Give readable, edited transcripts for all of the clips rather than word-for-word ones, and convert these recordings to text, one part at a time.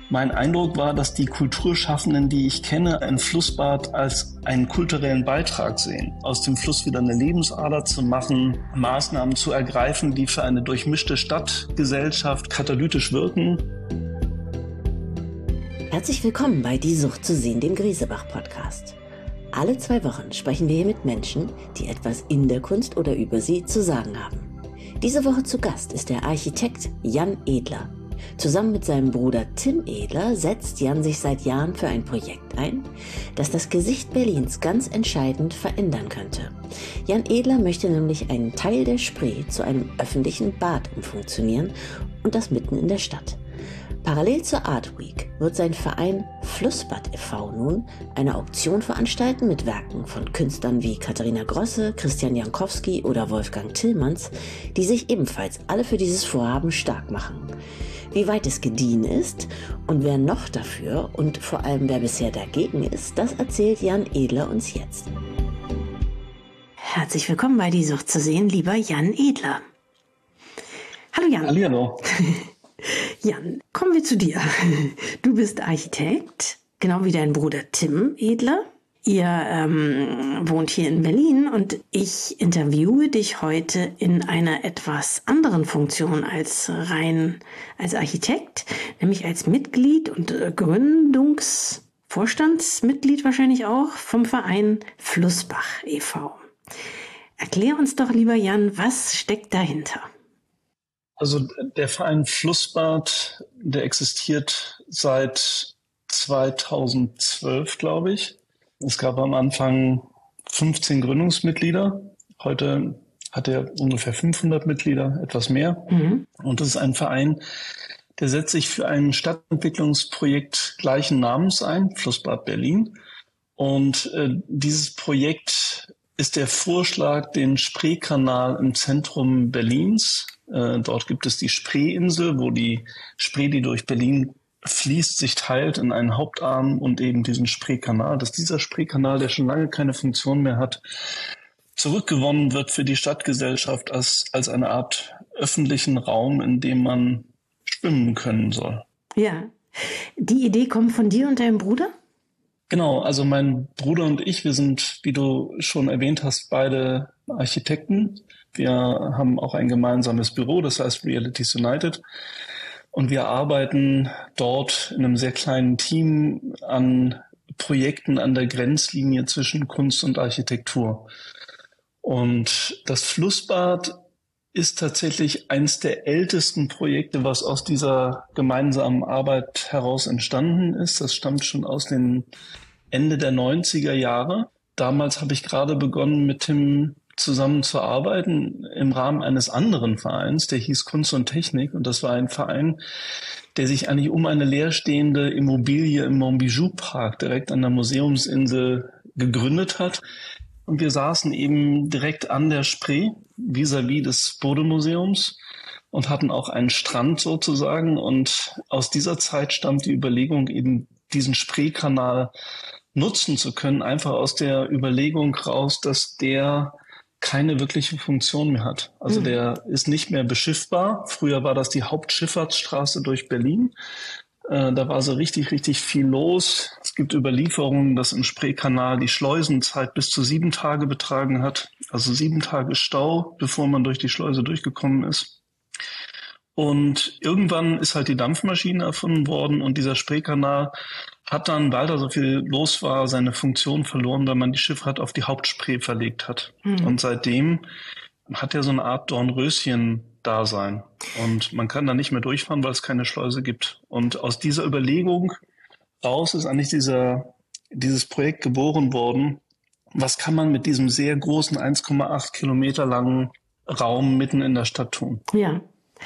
Mein Eindruck war, dass die Kulturschaffenden, die ich kenne, ein Flussbad als einen kulturellen Beitrag sehen. Aus dem Fluss wieder eine Lebensader zu machen, Maßnahmen zu ergreifen, die für eine durchmischte Stadtgesellschaft katalytisch wirken. Herzlich willkommen bei Die Sucht zu sehen, dem Griesebach-Podcast. Alle 2 Wochen sprechen wir hier mit Menschen, die etwas in der Kunst oder über sie zu sagen haben. Diese Woche zu Gast ist der Architekt Jan Edler. Zusammen mit seinem Bruder Tim Edler setzt Jan sich seit Jahren für ein Projekt ein, das das Gesicht Berlins ganz entscheidend verändern könnte. Jan Edler möchte nämlich einen Teil der Spree zu einem öffentlichen Bad umfunktionieren und das mitten in der Stadt. Parallel zur Art Week wird sein Verein Flussbad e.V. nun eine Auktion veranstalten mit Werken von Künstlern wie Katharina Grosse, Christian Jankowski oder Wolfgang Tillmanns, die sich ebenfalls alle für dieses Vorhaben stark machen. Wie weit es gediehen ist und wer noch dafür und vor allem wer bisher dagegen ist, das erzählt Jan Edler uns jetzt. Herzlich willkommen bei Die Sucht zu sehen, lieber Jan Edler. Hallo Jan. Hallihallo. Jan, kommen wir zu dir. Du bist Architekt, genau wie dein Bruder Tim Edler. Ihr wohnt hier in Berlin und ich interviewe dich heute in einer etwas anderen Funktion als rein als Architekt, nämlich als Mitglied und Gründungsvorstandsmitglied wahrscheinlich auch vom Verein Flussbad e.V. Erklär uns doch, lieber Jan, was steckt dahinter? Also der Verein Flussbad, der existiert seit 2012, glaube ich. Es gab am Anfang 15 Gründungsmitglieder. Heute hat er ungefähr 500 Mitglieder, etwas mehr. Und das ist ein Verein, der setzt sich für ein Stadtentwicklungsprojekt gleichen Namens ein, Flussbad Berlin. Und dieses Projekt ist der Vorschlag, den Spreekanal im Zentrum Berlins. Dort gibt es die Spreeinsel, wo die Spree, die durch Berlin fließt, sich teilt in einen Hauptarm und eben diesen Spreekanal. Dass dieser Spreekanal, der schon lange keine Funktion mehr hat, zurückgewonnen wird für die Stadtgesellschaft als eine Art öffentlichen Raum, in dem man schwimmen können soll. Ja, die Idee kommt von dir und deinem Bruder? Genau, also mein Bruder und ich, wir sind, wie du schon erwähnt hast, beide Architekten. Wir haben auch ein gemeinsames Büro, das heißt Realities United. Und wir arbeiten dort in einem sehr kleinen Team an Projekten an der Grenzlinie zwischen Kunst und Architektur. Und das Flussbad ist tatsächlich eines der ältesten Projekte, was aus dieser gemeinsamen Arbeit heraus entstanden ist. Das stammt schon aus den Ende der 90er Jahre. Damals habe ich gerade begonnen, mit Tim zusammenzuarbeiten im Rahmen eines anderen Vereins, der hieß Kunst und Technik. Und das war ein Verein, der sich eigentlich um eine leerstehende Immobilie im Montbijou-Park direkt an der Museumsinsel gegründet hat. Und wir saßen eben direkt an der Spree, vis-à-vis des Bode-Museums und hatten auch einen Strand sozusagen. Und aus dieser Zeit stammt die Überlegung, eben diesen Spreekanal nutzen zu können, einfach aus der Überlegung raus, dass der keine wirkliche Funktion mehr hat. Also der ist nicht mehr beschiffbar. Früher war das die Hauptschifffahrtsstraße durch Berlin. Da war so richtig, richtig viel los. Es gibt Überlieferungen, dass im Spreekanal die Schleusenzeit bis zu 7 Tage betragen hat. Also 7 Tage Stau, bevor man durch die Schleuse durchgekommen ist. Und irgendwann ist halt die Dampfmaschine erfunden worden und dieser Spreekanal hat dann, weil da so viel los war, seine Funktion verloren, weil man die Schifffahrt auf die Hauptspree verlegt hat. Und seitdem hat er so eine Art Dornröschen-Dasein. Und man kann da nicht mehr durchfahren, weil es keine Schleuse gibt. Und aus dieser Überlegung raus ist eigentlich dieses Projekt geboren worden. Was kann man mit diesem sehr großen 1,8 Kilometer langen Raum mitten in der Stadt tun? Ja.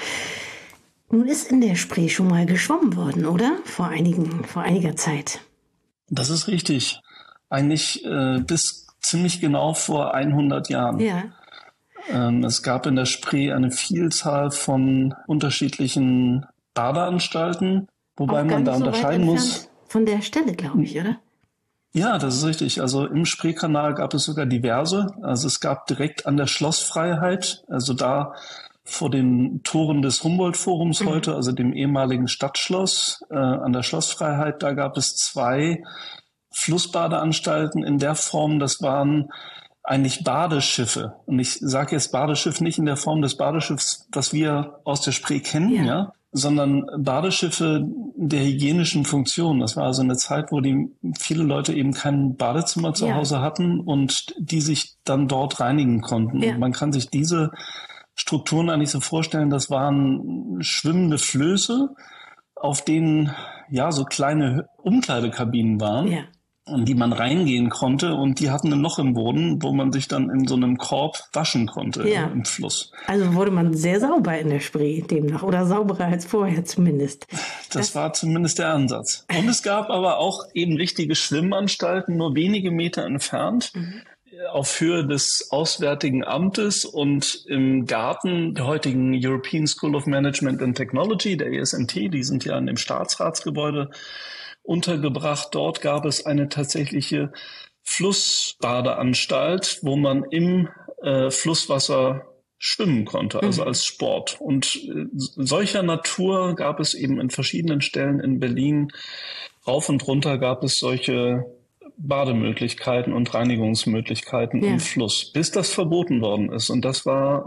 Nun ist in der Spree schon mal geschwommen worden, oder? Vor einiger Zeit. Das ist richtig. Eigentlich bis ziemlich genau vor 100 Jahren. Ja. Es gab in der Spree eine Vielzahl von unterschiedlichen Badeanstalten, wobei auch man da gar nicht so unterscheiden weit muss. Von der Stelle, glaube ich, oder? Ja, das ist richtig. Also im Spreekanal gab es sogar diverse. Also es gab direkt an der Schlossfreiheit, also da, vor den Toren des Humboldt-Forums heute, also dem ehemaligen Stadtschloss an der Schlossfreiheit. Da gab es 2 Flussbadeanstalten in der Form, das waren eigentlich Badeschiffe. Und ich sage jetzt Badeschiff nicht in der Form des Badeschiffs, was wir aus der Spree kennen, ja, sondern Badeschiffe der hygienischen Funktion. Das war also eine Zeit, wo viele Leute eben kein Badezimmer zu Hause hatten und die sich dann dort reinigen konnten. Und man kann sich diese Strukturen eigentlich so vorstellen, das waren schwimmende Flöße, auf denen so kleine Umkleidekabinen waren. Ja. In die man reingehen konnte und die hatten ein Loch im Boden, wo man sich dann in so einem Korb waschen konnte im Fluss. Also wurde man sehr sauber in der Spree demnach oder sauberer als vorher zumindest. Das war zumindest der Ansatz. Und es gab aber auch eben richtige Schwimmanstalten, nur wenige Meter entfernt, auf Höhe des Auswärtigen Amtes und im Garten der heutigen European School of Management and Technology, der ESMT, die sind ja in dem Staatsratsgebäude untergebracht. Dort gab es eine tatsächliche Flussbadeanstalt, wo man im Flusswasser schwimmen konnte, also als Sport. Und solcher Natur gab es eben in verschiedenen Stellen in Berlin. Rauf und runter gab es solche Bademöglichkeiten und Reinigungsmöglichkeiten im Fluss, bis das verboten worden ist. Und das war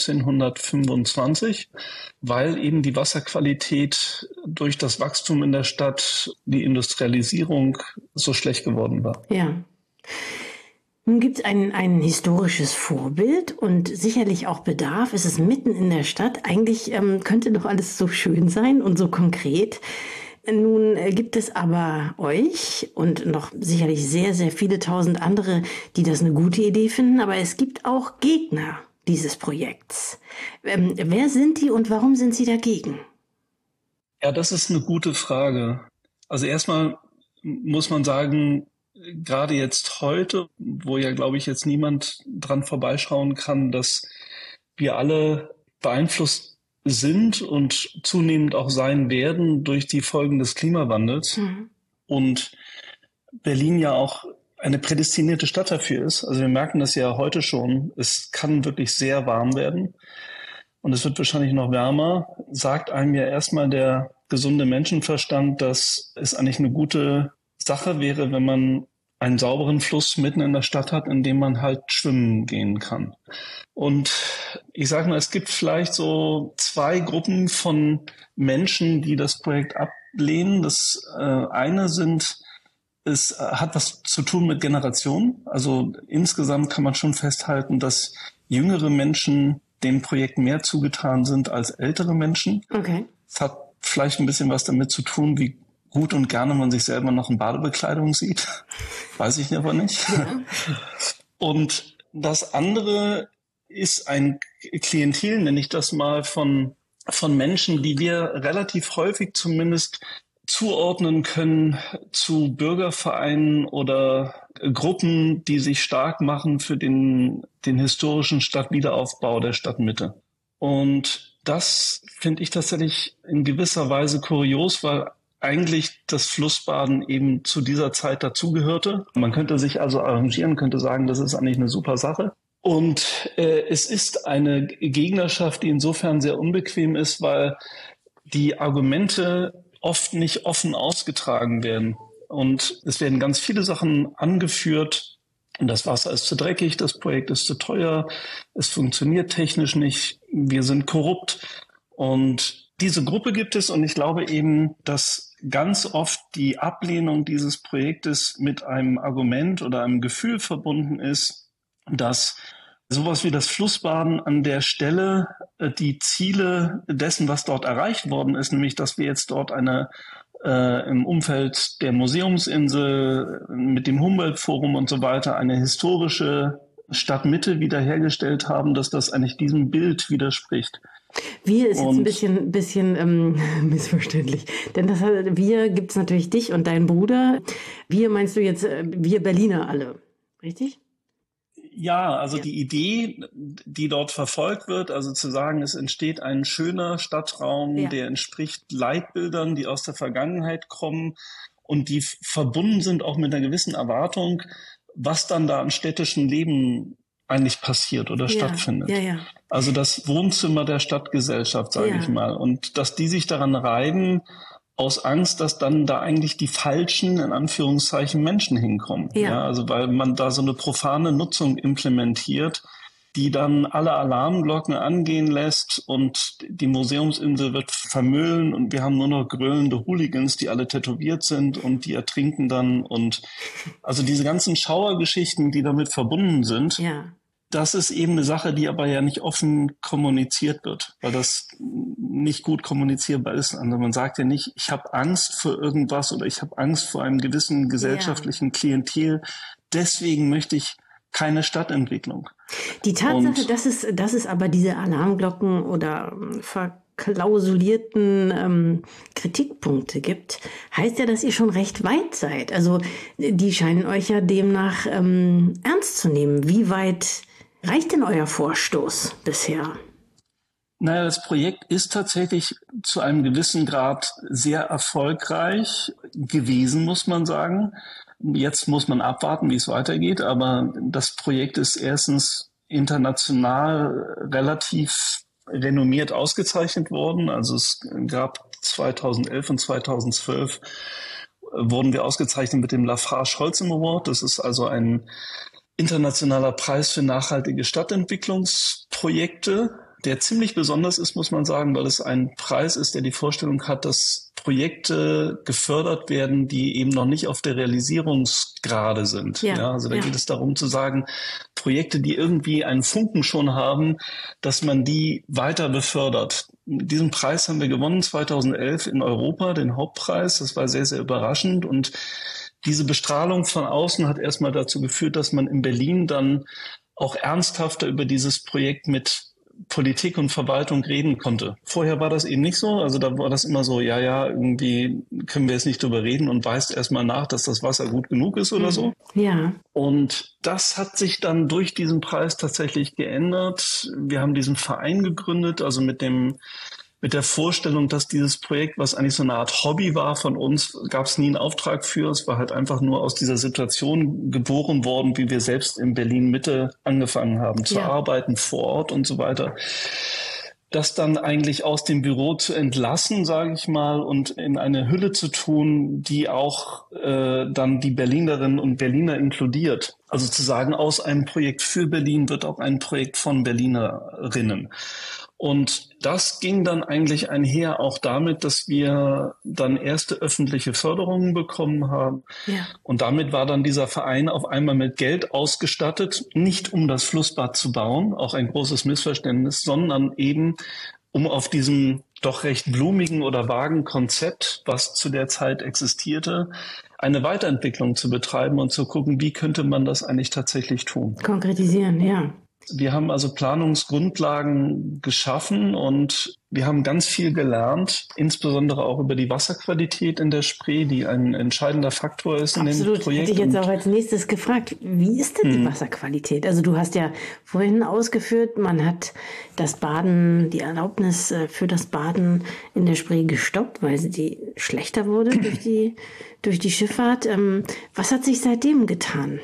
1925, weil eben die Wasserqualität durch das Wachstum in der Stadt, die Industrialisierung so schlecht geworden war. Ja. Nun gibt es ein historisches Vorbild und sicherlich auch Bedarf. Es ist mitten in der Stadt. Eigentlich könnte doch alles so schön sein und so konkret. Nun gibt es aber euch und noch sicherlich sehr, sehr viele tausend andere, die das eine gute Idee finden. Aber es gibt auch Gegner dieses Projekts. Wer sind die und warum sind sie dagegen? Ja, das ist eine gute Frage. Also erstmal muss man sagen, gerade jetzt heute, wo ja, glaube ich, jetzt niemand dran vorbeischauen kann, dass wir alle beeinflusst sind und zunehmend auch sein werden durch die Folgen des Klimawandels. Und Berlin ja auch eine prädestinierte Stadt dafür ist. Also wir merken das ja heute schon. Es kann wirklich sehr warm werden und es wird wahrscheinlich noch wärmer. Sagt einem ja erstmal der gesunde Menschenverstand, dass es eigentlich eine gute Sache wäre, wenn man einen sauberen Fluss mitten in der Stadt hat, in dem man halt schwimmen gehen kann. Und ich sage mal, es gibt vielleicht so 2 Gruppen von Menschen, die das Projekt ablehnen. Das eine es hat was zu tun mit Generationen. Also insgesamt kann man schon festhalten, dass jüngere Menschen dem Projekt mehr zugetan sind als ältere Menschen. Okay. Es hat vielleicht ein bisschen was damit zu tun, wie gut und gerne man sich selber noch in Badebekleidung sieht. Weiß ich aber nicht. Ja. Und das andere ist ein Klientel, nenne ich das mal, von Menschen, die wir relativ häufig zumindest zuordnen können zu Bürgervereinen oder Gruppen, die sich stark machen für den historischen Stadtwiederaufbau der Stadtmitte. Und das finde ich tatsächlich in gewisser Weise kurios, weil eigentlich das Flussbaden eben zu dieser Zeit dazugehörte. Man könnte sich also arrangieren, könnte sagen, das ist eigentlich eine super Sache. Und es ist eine Gegnerschaft, die insofern sehr unbequem ist, weil die Argumente oft nicht offen ausgetragen werden. Und es werden ganz viele Sachen angeführt. Das Wasser ist zu dreckig, das Projekt ist zu teuer, es funktioniert technisch nicht, wir sind korrupt. Und diese Gruppe gibt es und ich glaube eben, dass ganz oft die Ablehnung dieses Projektes mit einem Argument oder einem Gefühl verbunden ist, dass sowas wie das Flussbaden an der Stelle die Ziele dessen, was dort erreicht worden ist, nämlich dass wir jetzt dort im Umfeld der Museumsinsel mit dem Humboldt-Forum und so weiter eine historische Stadtmitte wiederhergestellt haben, dass das eigentlich diesem Bild widerspricht. Wir ist jetzt ein bisschen missverständlich. Denn wir gibt es natürlich dich und deinen Bruder. Wir meinst du jetzt, wir Berliner alle, richtig? Ja, also die Idee, die dort verfolgt wird, also zu sagen, es entsteht ein schöner Stadtraum, der entspricht Leitbildern, die aus der Vergangenheit kommen und die verbunden sind auch mit einer gewissen Erwartung, was dann da an städtischem Leben eigentlich passiert oder stattfindet. Ja, ja. Also das Wohnzimmer der Stadtgesellschaft, sage ich mal. Und dass die sich daran reiben, aus Angst, dass dann da eigentlich die falschen, in Anführungszeichen, Menschen hinkommen. Ja, also weil man da so eine profane Nutzung implementiert, die dann alle Alarmglocken angehen lässt und die Museumsinsel wird vermüllen und wir haben nur noch grölende Hooligans, die alle tätowiert sind und die ertrinken dann und also diese ganzen Schauergeschichten, die damit verbunden sind. Ja. Das ist eben eine Sache, die aber ja nicht offen kommuniziert wird, weil das nicht gut kommunizierbar ist. Also man sagt ja nicht, ich habe Angst vor irgendwas oder ich habe Angst vor einem gewissen gesellschaftlichen Klientel. Deswegen möchte ich keine Stadtentwicklung. Die Tatsache, dass es aber diese Alarmglocken oder verklausulierten Kritikpunkte gibt, heißt ja, dass ihr schon recht weit seid. Also die scheinen euch ja demnach ernst zu nehmen. Wie weit reicht denn euer Vorstoß bisher? Naja, das Projekt ist tatsächlich zu einem gewissen Grad sehr erfolgreich gewesen, muss man sagen. Jetzt muss man abwarten, wie es weitergeht, aber das Projekt ist erstens international relativ renommiert ausgezeichnet worden. Also es gab 2011 und 2012 wurden wir ausgezeichnet mit dem Lafarge-Holcim Award. Das ist also ein internationaler Preis für nachhaltige Stadtentwicklungsprojekte, der ziemlich besonders ist, muss man sagen, weil es ein Preis ist, der die Vorstellung hat, dass Projekte gefördert werden, die eben noch nicht auf der Realisierungsgrade sind. Ja, also da geht es darum zu sagen, Projekte, die irgendwie einen Funken schon haben, dass man die weiter befördert. Diesen Preis haben wir gewonnen 2011 in Europa, den Hauptpreis. Das war sehr, sehr überraschend und diese Bestrahlung von außen hat erstmal dazu geführt, dass man in Berlin dann auch ernsthafter über dieses Projekt mit Politik und Verwaltung reden konnte. Vorher war das eben nicht so. Also da war das immer so, ja, irgendwie können wir jetzt nicht drüber reden und weist erstmal nach, dass das Wasser gut genug ist oder so. Ja. Und das hat sich dann durch diesen Preis tatsächlich geändert. Wir haben diesen Verein gegründet, also mit der Vorstellung, dass dieses Projekt, was eigentlich so eine Art Hobby war von uns, gab es nie einen Auftrag für. Es war halt einfach nur aus dieser Situation geboren worden, wie wir selbst in Berlin Mitte angefangen haben zu arbeiten, vor Ort und so weiter. Das dann eigentlich aus dem Büro zu entlassen, sage ich mal, und in eine Hülle zu tun, die auch dann die Berlinerinnen und Berliner inkludiert. Also zu sagen, aus einem Projekt für Berlin wird auch ein Projekt von Berlinerinnen. Und das ging dann eigentlich einher auch damit, dass wir dann erste öffentliche Förderungen bekommen haben. Ja. Und damit war dann dieser Verein auf einmal mit Geld ausgestattet, nicht um das Flussbad zu bauen, auch ein großes Missverständnis, sondern eben um auf diesem doch recht blumigen oder vagen Konzept, was zu der Zeit existierte, eine Weiterentwicklung zu betreiben und zu gucken, wie könnte man das eigentlich tatsächlich tun. Konkretisieren, ja. Wir haben also Planungsgrundlagen geschaffen und wir haben ganz viel gelernt, insbesondere auch über die Wasserqualität in der Spree, die ein entscheidender Faktor ist in dem Projekt. Absolut, hätte ich jetzt auch als nächstes gefragt, wie ist denn die Wasserqualität? Also du hast ja vorhin ausgeführt, man hat das Baden, die Erlaubnis für das Baden in der Spree gestoppt, weil sie schlechter wurde durch die Schifffahrt. Was hat sich seitdem getan?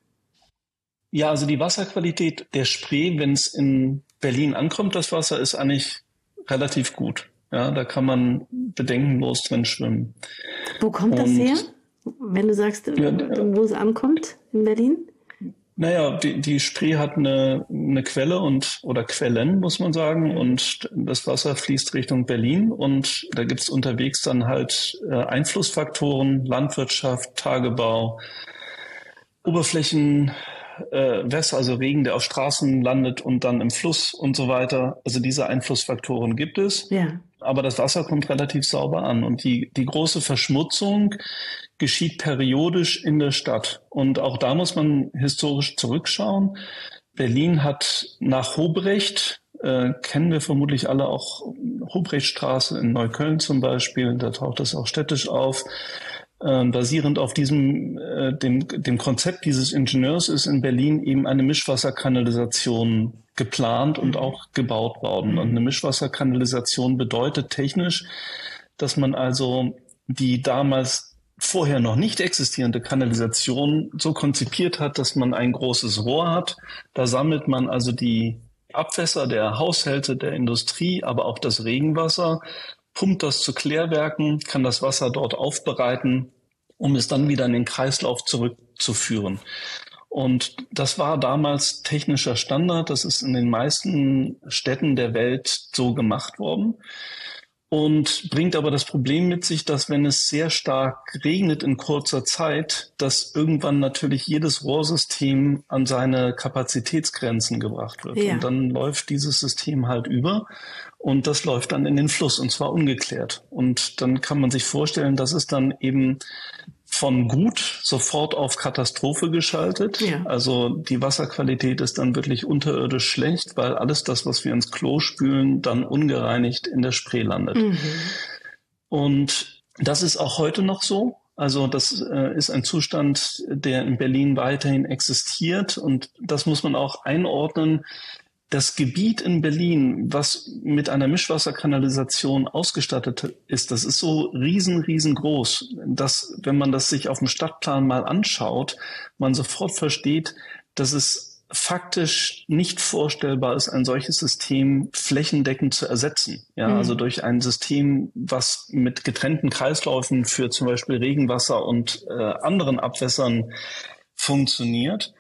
Ja, also die Wasserqualität der Spree, wenn es in Berlin ankommt, das Wasser ist eigentlich relativ gut. Ja, da kann man bedenkenlos drin schwimmen. Wo kommt das her, wenn du sagst, wo es ankommt in Berlin? Naja, die Spree hat eine Quelle oder Quellen, muss man sagen, und das Wasser fließt Richtung Berlin und da gibt's unterwegs dann halt Einflussfaktoren, Landwirtschaft, Tagebau, Oberflächen, Wässer, also Regen, der auf Straßen landet und dann im Fluss und so weiter. Also diese Einflussfaktoren gibt es. Ja. Aber das Wasser kommt relativ sauber an. Und die große Verschmutzung geschieht periodisch in der Stadt. Und auch da muss man historisch zurückschauen. Berlin hat nach Hobrecht, kennen wir vermutlich alle auch Hobrechtstraße in Neukölln zum Beispiel, da taucht das auch städtisch auf. Basierend auf dem Konzept dieses Ingenieurs ist in Berlin eben eine Mischwasserkanalisation geplant und auch gebaut worden. Und eine Mischwasserkanalisation bedeutet technisch, dass man also die damals vorher noch nicht existierende Kanalisation so konzipiert hat, dass man ein großes Rohr hat. Da sammelt man also die Abwässer der Haushalte, der Industrie, aber auch das Regenwasser, pumpt das zu Klärwerken, kann das Wasser dort aufbereiten, um es dann wieder in den Kreislauf zurückzuführen. Und das war damals technischer Standard. Das ist in den meisten Städten der Welt so gemacht worden. Und bringt aber das Problem mit sich, dass wenn es sehr stark regnet in kurzer Zeit, dass irgendwann natürlich jedes Rohrsystem an seine Kapazitätsgrenzen gebracht wird. Ja. Und dann läuft dieses System halt über und das läuft dann in den Fluss und zwar ungeklärt. Und dann kann man sich vorstellen, dass es dann eben von gut sofort auf Katastrophe geschaltet. Ja. Also die Wasserqualität ist dann wirklich unterirdisch schlecht, weil alles das, was wir ins Klo spülen, dann ungereinigt in der Spree landet. Mhm. Und das ist auch heute noch so. Also das ist ein Zustand, der in Berlin weiterhin existiert. Und das muss man auch einordnen. Das Gebiet in Berlin, was mit einer Mischwasserkanalisation ausgestattet ist, das ist so riesengroß, dass, wenn man das sich auf dem Stadtplan mal anschaut, man sofort versteht, dass es faktisch nicht vorstellbar ist, ein solches System flächendeckend zu ersetzen. Ja, also durch ein System, was mit getrennten Kreisläufen für zum Beispiel Regenwasser und anderen Abwässern funktioniert.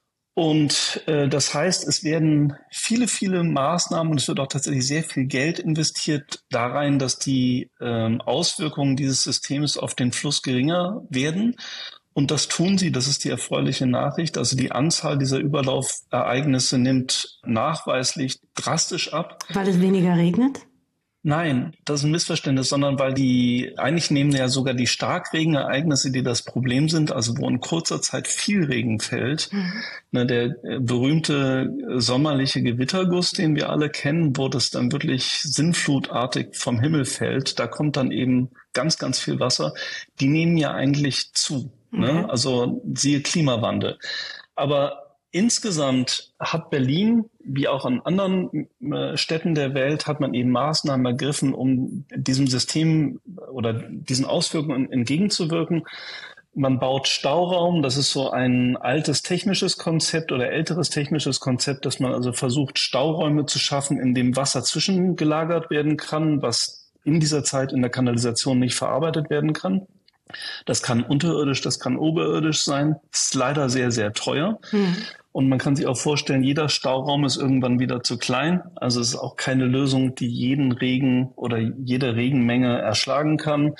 Und das heißt, es werden viele Maßnahmen und es wird auch tatsächlich sehr viel Geld investiert da rein, dass die Auswirkungen dieses Systems auf den Fluss geringer werden. Und das tun sie, das ist die erfreuliche Nachricht. Also die Anzahl dieser Überlaufereignisse nimmt nachweislich drastisch ab. Weil es weniger regnet? Nein, das ist ein Missverständnis, sondern weil eigentlich nehmen ja sogar die Starkregenereignisse, die das Problem sind, also wo in kurzer Zeit viel Regen fällt. Mhm. Der berühmte sommerliche Gewitterguss, den wir alle kennen, wo das dann wirklich sinnflutartig vom Himmel fällt, da kommt dann eben ganz viel Wasser. Die nehmen ja eigentlich zu, ne? Also siehe Klimawandel. Aber insgesamt hat Berlin, wie auch an anderen Städten der Welt, hat man eben Maßnahmen ergriffen, um diesem System oder diesen Auswirkungen entgegenzuwirken. Man baut Stauraum, das ist so ein altes technisches Konzept oder älteres technisches Konzept, dass man also versucht, Stauräume zu schaffen, in dem Wasser zwischengelagert werden kann, was in dieser Zeit in der Kanalisation nicht verarbeitet werden kann. Das kann unterirdisch, das kann oberirdisch sein. Das ist leider sehr teuer. Mhm. Und man kann sich auch vorstellen, jeder Stauraum ist irgendwann wieder zu klein. Also es ist auch keine Lösung, die jeden Regen oder jede Regenmenge erschlagen kann.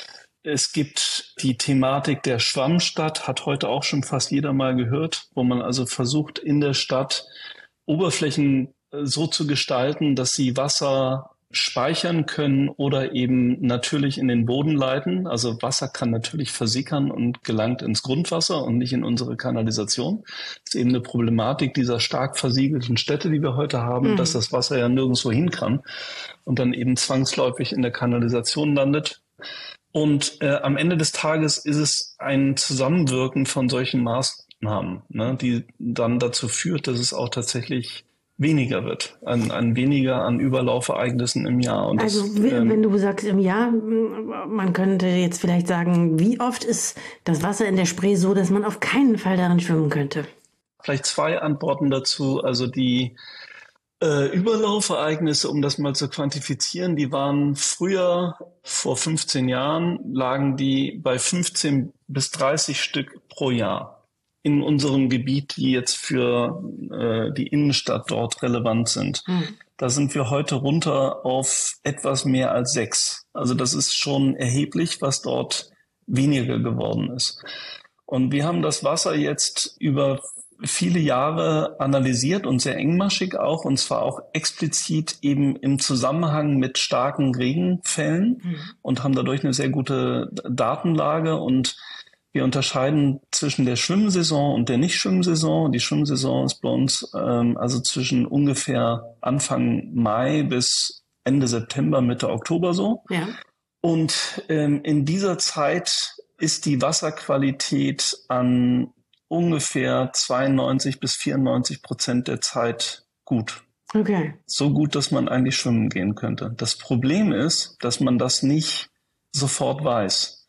Es gibt die Thematik der Schwammstadt, hat heute auch schon fast jeder mal gehört, wo man also versucht, in der Stadt Oberflächen so zu gestalten, dass sie Wasser speichern können oder eben natürlich in den Boden leiten. Also Wasser kann natürlich versickern und gelangt ins Grundwasser und nicht in unsere Kanalisation. Das ist eben eine Problematik dieser stark versiegelten Städte, die wir heute haben, dass das Wasser ja nirgendwo hin kann und dann eben zwangsläufig in der Kanalisation landet. Und am Ende des Tages ist es ein Zusammenwirken von solchen Maßnahmen, ne, die dann dazu führt, dass es auch tatsächlich weniger wird, an weniger an Überlaufereignissen im Jahr. Und also das, wenn du sagst im Jahr, man könnte jetzt vielleicht sagen, wie oft ist das Wasser in der Spree so, dass man auf keinen Fall darin schwimmen könnte? Vielleicht zwei Antworten dazu. Also die Überlaufereignisse, um das mal zu quantifizieren, die waren früher, vor 15 Jahren, lagen die bei 15 bis 30 Stück pro Jahr in unserem Gebiet, die jetzt für die Innenstadt dort relevant sind. Da sind wir heute runter auf etwas mehr als 6. Also das ist schon erheblich, was dort weniger geworden ist. Und wir haben das Wasser jetzt über viele Jahre analysiert und sehr engmaschig auch, und zwar auch explizit eben im Zusammenhang mit starken Regenfällen und haben dadurch eine sehr gute Datenlage. Und wir unterscheiden zwischen der Schwimmsaison und der Nicht-Schwimmsaison. Die Schwimmsaison ist bei uns also zwischen ungefähr Anfang Mai bis Ende September, Mitte Oktober so. Ja. Und in dieser Zeit ist die Wasserqualität an ungefähr 92 bis 94% der Zeit gut. Okay. So gut, dass man eigentlich schwimmen gehen könnte. Das Problem ist, dass man das nicht sofort weiß.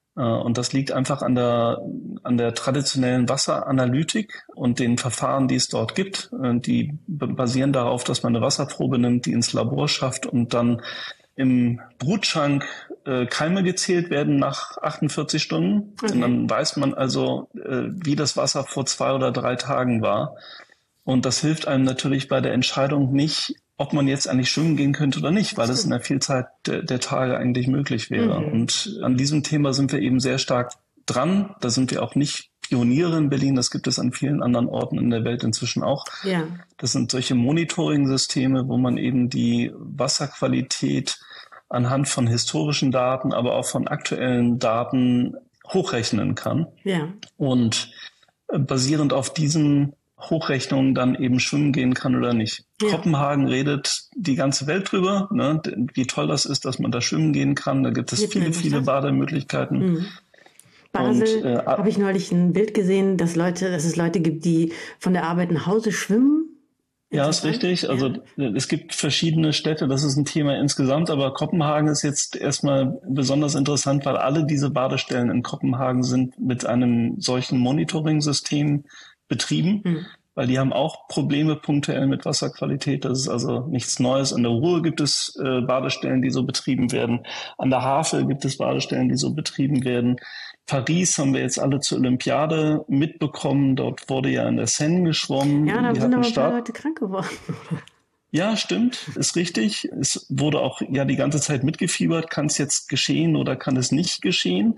Und das liegt einfach an der traditionellen Wasseranalytik und den Verfahren, die es dort gibt. Die basieren darauf, dass man eine Wasserprobe nimmt, die ins Labor schafft und dann im Brutschrank Keime gezählt werden nach 48 Stunden. Okay. Und dann weiß man also, wie das Wasser vor 2 oder 3 Tagen war. Und das hilft einem natürlich bei der Entscheidung nicht, ob man jetzt eigentlich schwimmen gehen könnte oder nicht, weil das in der Vielzahl der Tage eigentlich möglich wäre. Und an diesem Thema sind wir eben sehr stark dran. Da sind wir auch nicht Pioniere in Berlin. Das gibt es an vielen anderen Orten in der Welt inzwischen auch. Ja. Das sind solche Monitoring-Systeme, wo man eben die Wasserqualität anhand von historischen Daten, aber auch von aktuellen Daten hochrechnen kann. Ja. Und basierend auf diesen Hochrechnungen dann eben schwimmen gehen kann oder nicht. Ja. Kopenhagen redet die ganze Welt drüber, ne, wie toll das ist, dass man da schwimmen gehen kann. Da gibt es viele Bademöglichkeiten. Basel habe ich neulich ein Bild gesehen, dass es Leute gibt, die von der Arbeit nach Hause schwimmen. Ja, ist richtig. Also es gibt verschiedene Städte, das ist ein Thema insgesamt, aber Kopenhagen ist jetzt erstmal besonders interessant, weil alle diese Badestellen in Kopenhagen sind mit einem solchen Monitoring-System betrieben, weil die haben auch Probleme punktuell mit Wasserqualität. Das ist also nichts Neues. An der Ruhr gibt es Badestellen, die so betrieben werden. An der Havel gibt es Badestellen, die so betrieben werden. Paris haben wir jetzt alle zur Olympiade mitbekommen. Dort wurde ja in der Seine geschwommen. Ja, da sind aber ein paar Leute krank geworden. Ja, stimmt, ist richtig. Es wurde auch ja die ganze Zeit mitgefiebert. Kann es jetzt geschehen oder kann es nicht geschehen?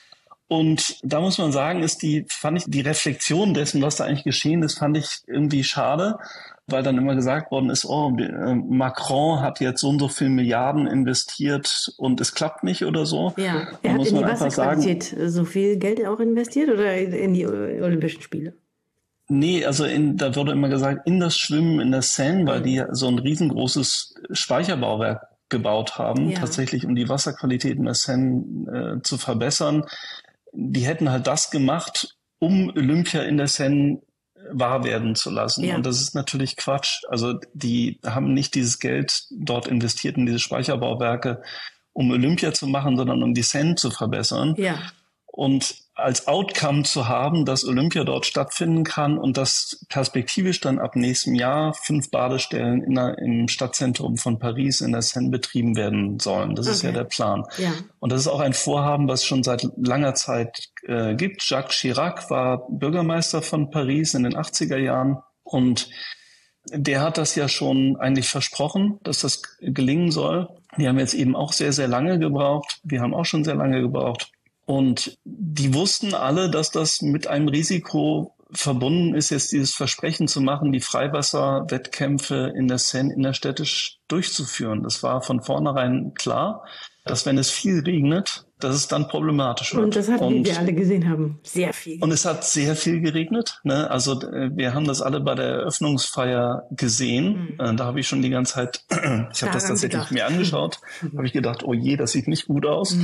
Und da muss man sagen, fand ich die Reflexion dessen, was da eigentlich geschehen ist, fand ich irgendwie schade, weil dann immer gesagt worden ist, Macron hat jetzt so und so viel Milliarden investiert und es klappt nicht oder so. Ja, er hat in die Wasserqualität so viel Geld auch investiert oder in die Olympischen Spiele? Nee, also da wurde immer gesagt, in das Schwimmen in der Seine, weil die so ein riesengroßes Speicherbauwerk gebaut haben, tatsächlich um die Wasserqualität in der Seine zu verbessern. Die hätten halt das gemacht, um Olympia in der Seine wahr werden zu lassen. Ja. Und das ist natürlich Quatsch. Also die haben nicht dieses Geld dort investiert in diese Speicherbauwerke, um Olympia zu machen, sondern um die Seine zu verbessern. Ja. Und als Outcome zu haben, dass Olympia dort stattfinden kann und dass perspektivisch dann ab nächstem Jahr 5 Badestellen im Stadtzentrum von Paris in der Seine betrieben werden sollen. Das ist ja der Plan. Ja. Und das ist auch ein Vorhaben, was schon seit langer Zeit gibt. Jacques Chirac war Bürgermeister von Paris in den 80er Jahren und der hat das ja schon eigentlich versprochen, dass das gelingen soll. Die haben jetzt eben auch sehr, sehr lange gebraucht. Wir haben auch schon sehr lange gebraucht. Und die wussten alle, dass das mit einem Risiko verbunden ist, jetzt dieses Versprechen zu machen, die Freiwasserwettkämpfe in der Seine innerstädtisch durchzuführen. Das war von vornherein klar, dass wenn es viel regnet, dass es dann problematisch wird. Und das hat, wie wir alle gesehen haben, sehr viel. Und es hat sehr viel geregnet. Ne? Also wir haben das alle bei der Eröffnungsfeier gesehen. Da habe ich schon die ganze Zeit, ich habe das tatsächlich mir angeschaut, habe ich gedacht, oh je, das sieht nicht gut aus.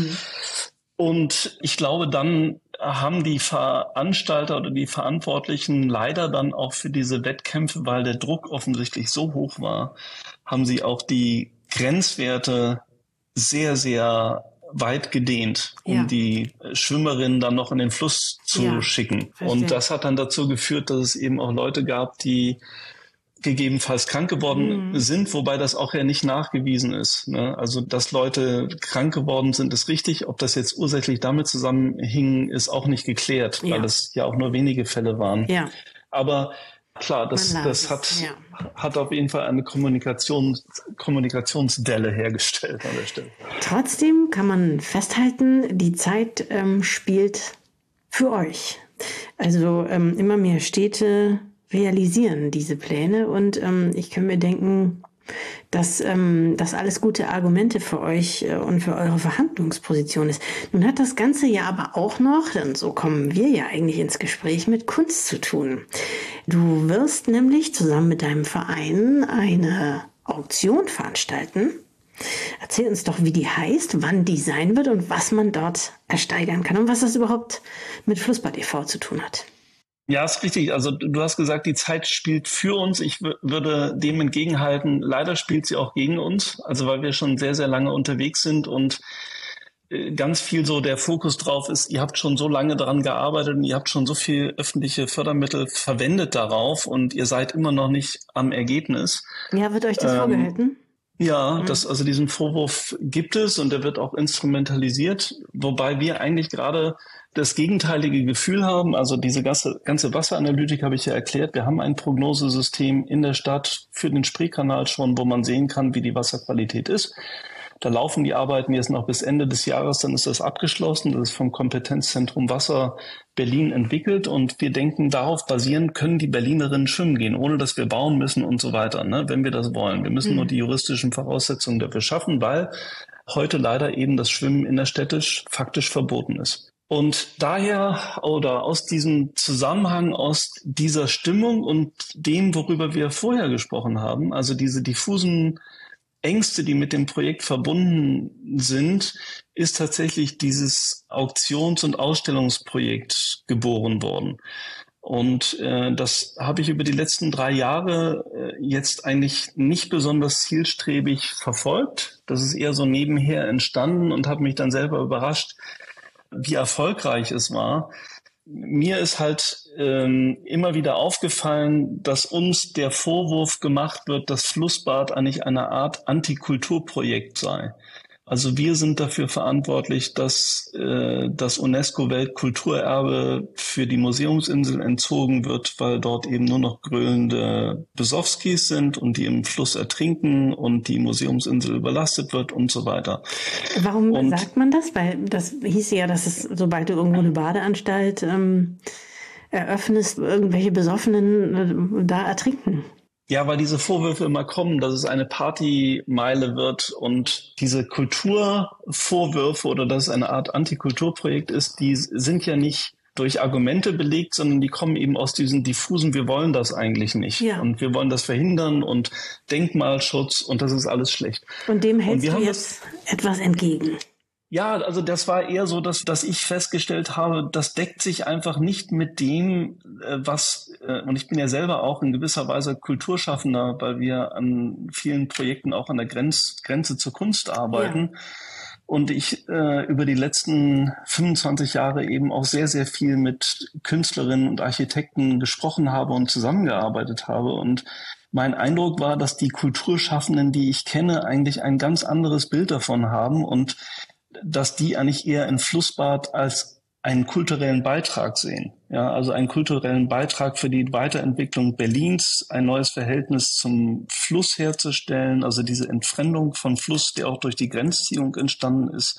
Und ich glaube, dann haben die Veranstalter oder die Verantwortlichen leider dann auch für diese Wettkämpfe, weil der Druck offensichtlich so hoch war, haben sie auch die Grenzwerte sehr, sehr weit gedehnt, um die Schwimmerinnen dann noch in den Fluss zu schicken. Verstehe. Und das hat dann dazu geführt, dass es eben auch Leute gab, die gegebenenfalls krank geworden sind, wobei das auch ja nicht nachgewiesen ist. Ne? Also, dass Leute krank geworden sind, ist richtig. Ob das jetzt ursächlich damit zusammenhing, ist auch nicht geklärt, weil es ja auch nur wenige Fälle waren. Ja. Aber klar, das hat auf jeden Fall eine Kommunikationsdelle hergestellt an der Stelle. Trotzdem kann man festhalten, die Zeit spielt für euch. Also immer mehr Städte realisieren diese Pläne und ich kann mir denken, dass das alles gute Argumente für euch und für eure Verhandlungsposition ist. Nun hat das Ganze ja aber auch noch, und so kommen wir ja eigentlich ins Gespräch, mit Kunst zu tun. Du wirst nämlich zusammen mit deinem Verein eine Auktion veranstalten. Erzähl uns doch, wie die heißt, wann die sein wird und was man dort ersteigern kann und was das überhaupt mit Flussbad e.V. zu tun hat. Ja, ist richtig. Also du hast gesagt, die Zeit spielt für uns. Ich würde dem entgegenhalten, leider spielt sie auch gegen uns. Also weil wir schon sehr, sehr lange unterwegs sind und ganz viel so der Fokus drauf ist, ihr habt schon so lange daran gearbeitet und ihr habt schon so viel öffentliche Fördermittel verwendet darauf und ihr seid immer noch nicht am Ergebnis. Ja, wird euch das vorgehalten? Ja, also diesen Vorwurf gibt es und der wird auch instrumentalisiert, wobei wir eigentlich gerade das gegenteilige Gefühl haben. Also diese ganze Wasseranalytik habe ich ja erklärt. Wir haben ein Prognosesystem in der Stadt für den Spreekanal schon, wo man sehen kann, wie die Wasserqualität ist. Da laufen die Arbeiten jetzt noch bis Ende des Jahres, dann ist das abgeschlossen. Das ist vom Kompetenzzentrum Wasser Berlin entwickelt und wir denken, darauf basierend können die Berlinerinnen schwimmen gehen, ohne dass wir bauen müssen und so weiter, ne, wenn wir das wollen. Wir müssen nur die juristischen Voraussetzungen dafür schaffen, weil heute leider eben das Schwimmen innerstädtisch faktisch verboten ist. Und daher oder aus diesem Zusammenhang, aus dieser Stimmung und dem, worüber wir vorher gesprochen haben, also diese diffusen Ängste, die mit dem Projekt verbunden sind, ist tatsächlich dieses Auktions- und Ausstellungsprojekt geboren worden. Und das habe ich über die letzten 3 Jahre jetzt eigentlich nicht besonders zielstrebig verfolgt. Das ist eher so nebenher entstanden und habe mich dann selber überrascht, wie erfolgreich es war. Mir ist halt immer wieder aufgefallen, dass uns der Vorwurf gemacht wird, dass Flussbad eigentlich eine Art Antikulturprojekt sei. Also wir sind dafür verantwortlich, dass das UNESCO-Weltkulturerbe für die Museumsinsel entzogen wird, weil dort eben nur noch gröhlende Besowskis sind und die im Fluss ertrinken und die Museumsinsel überlastet wird und so weiter. Warum sagt man das? Weil das hieß ja, dass es, sobald du irgendwo eine Badeanstalt eröffnest, irgendwelche Besoffenen da ertrinken. Ja, weil diese Vorwürfe immer kommen, dass es eine Partymeile wird und diese Kulturvorwürfe oder dass es eine Art Antikulturprojekt ist, die sind ja nicht durch Argumente belegt, sondern die kommen eben aus diesen diffusen, wir wollen das eigentlich nicht. Ja. Und wir wollen das verhindern und Denkmalschutz und das ist alles schlecht. Und dem hältst du jetzt etwas entgegen? Ja, also das war eher so, dass ich festgestellt habe, das deckt sich einfach nicht mit dem, und ich bin ja selber auch in gewisser Weise Kulturschaffender, weil wir an vielen Projekten auch an der Grenze zur Kunst arbeiten. Ja. Und ich über die letzten 25 Jahre eben auch sehr, sehr viel mit Künstlerinnen und Architekten gesprochen habe und zusammengearbeitet habe. Und mein Eindruck war, dass die Kulturschaffenden, die ich kenne, eigentlich ein ganz anderes Bild davon haben und dass die eigentlich eher ein Flussbad als einen kulturellen Beitrag sehen. Ja, also einen kulturellen Beitrag für die Weiterentwicklung Berlins, ein neues Verhältnis zum Fluss herzustellen, also diese Entfremdung von Fluss, die auch durch die Grenzziehung entstanden ist,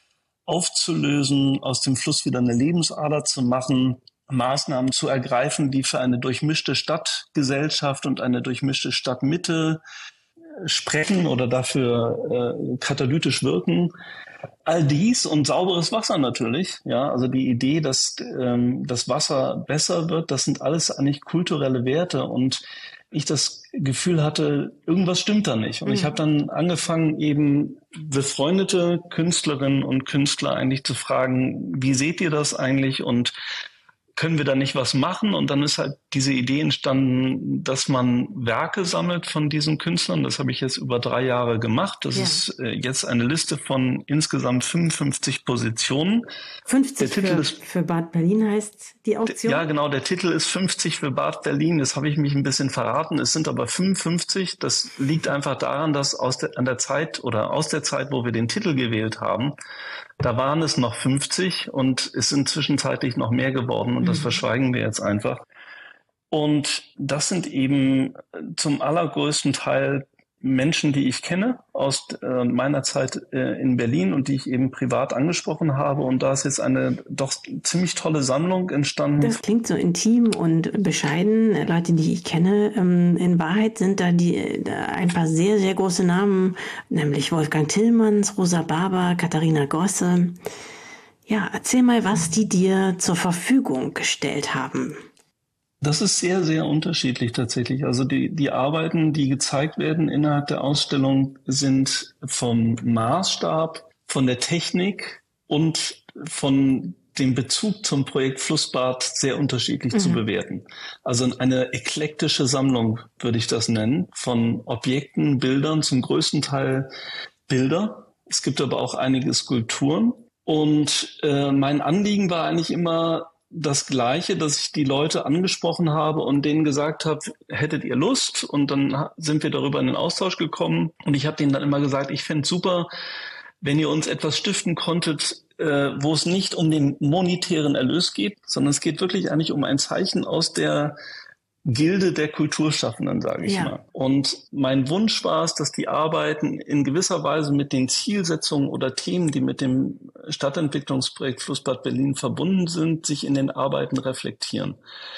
aufzulösen, aus dem Fluss wieder eine Lebensader zu machen, Maßnahmen zu ergreifen, die für eine durchmischte Stadtgesellschaft und eine durchmischte Stadtmitte sprechen oder dafür katalytisch wirken. All dies und sauberes Wasser natürlich, ja, also die Idee, dass das Wasser besser wird, das sind alles eigentlich kulturelle Werte und ich das Gefühl hatte, irgendwas stimmt da nicht. Und ich habe dann angefangen, eben befreundete Künstlerinnen und Künstler eigentlich zu fragen, wie seht ihr das eigentlich und können wir da nicht was machen? Und dann ist halt diese Idee entstanden, dass man Werke sammelt von diesen Künstlern. Das habe ich jetzt über 3 Jahre gemacht. Das ist jetzt eine Liste von insgesamt 55 Positionen. 50 für Bad Berlin heißt die Auktion? Ja, genau. Der Titel ist 50 für Bad Berlin. Das habe ich mich ein bisschen verraten. Es sind aber 55. Das liegt einfach daran, dass aus der Zeit, wo wir den Titel gewählt haben, da waren es noch 50 und es sind zwischenzeitlich noch mehr geworden und das verschweigen wir jetzt einfach. Und das sind eben zum allergrößten Teil Menschen, die ich kenne aus meiner Zeit in Berlin und die ich eben privat angesprochen habe. Und da ist jetzt eine doch ziemlich tolle Sammlung entstanden. Das klingt so intim und bescheiden. Leute, die ich kenne, in Wahrheit sind da ein paar sehr, sehr große Namen, nämlich Wolfgang Tillmanns, Rosa Barber, Katharina Grosse. Ja, erzähl mal, was die dir zur Verfügung gestellt haben. Das ist sehr, sehr unterschiedlich tatsächlich. Also die Arbeiten, die gezeigt werden innerhalb der Ausstellung, sind vom Maßstab, von der Technik und von dem Bezug zum Projekt Flussbad sehr unterschiedlich zu bewerten. Also eine eklektische Sammlung würde ich das nennen, von Objekten, Bildern, zum größten Teil Bilder. Es gibt aber auch einige Skulpturen. Und mein Anliegen war eigentlich immer das Gleiche, dass ich die Leute angesprochen habe und denen gesagt habe, hättet ihr Lust? Und dann sind wir darüber in den Austausch gekommen. Und ich habe denen dann immer gesagt, ich fände es super, wenn ihr uns etwas stiften konntet, wo es nicht um den monetären Erlös geht, sondern es geht wirklich eigentlich um ein Zeichen aus der Gilde der Kulturschaffenden, sage ich mal. Und mein Wunsch war es, dass die Arbeiten in gewisser Weise mit den Zielsetzungen oder Themen, die mit dem Stadtentwicklungsprojekt Flussbad Berlin verbunden sind, sich in den Arbeiten reflektieren.